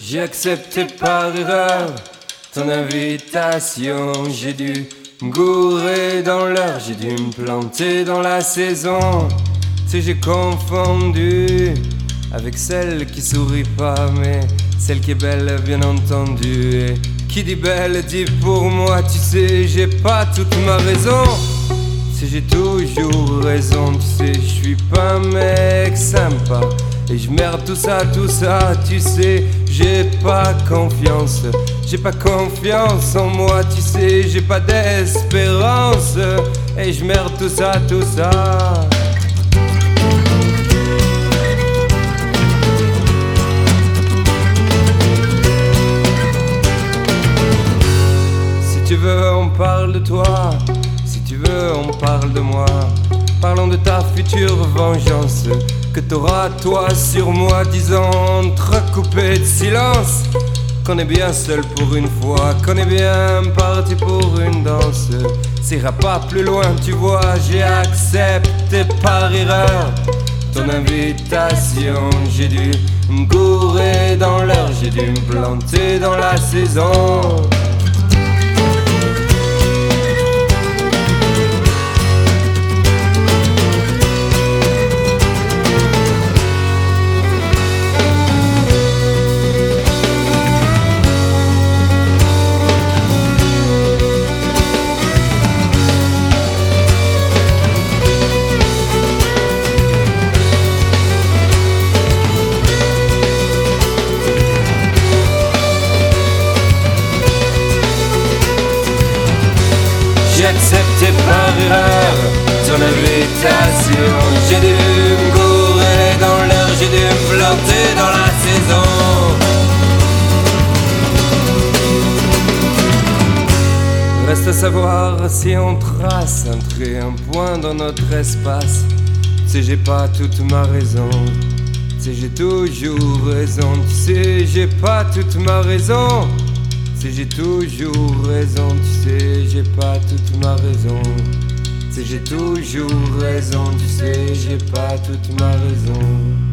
J'ai accepté par erreur ton invitation. J'ai dû me gourer dans l'heure, j'ai dû me planter dans la saison. Tu sais, j'ai confondu avec celle qui sourit pas, mais celle qui est belle, bien entendu. Et qui dit belle dit pour moi, tu sais, j'ai pas toute ma raison. Tu sais, j'ai toujours raison, tu sais, je suis pas un mec sympa. Et je merde tout ça, tu sais, j'ai pas confiance. J'ai pas confiance en moi, tu sais, j'ai pas d'espérance. Et je merde tout ça. Si tu veux, on parle de toi. Si tu veux, on parle de moi. Parlons de ta future vengeance que t'auras toi sur moi, disant entrecoupé de silence qu'on est bien seul pour une fois, qu'on est bien parti pour une danse. Ça ira pas plus loin, tu vois, j'ai accepté par erreur ton invitation. J'ai dû me gourer dans l'heure, j'ai dû me planter dans la saison. J'ai accepté par erreur ton invitation. J'ai dû me gourer dans l'heure, j'ai dû me planter dans la saison. Reste à savoir si on trace un trait, un point dans notre espace. Tu sais, j'ai pas toute ma raison. Tu sais, j'ai toujours raison. Tu sais, j'ai pas toute ma raison. Tu sais, j'ai toujours raison, tu sais, j'ai pas toute ma raison. Tu sais, j'ai toujours raison, tu sais, j'ai pas toute ma raison.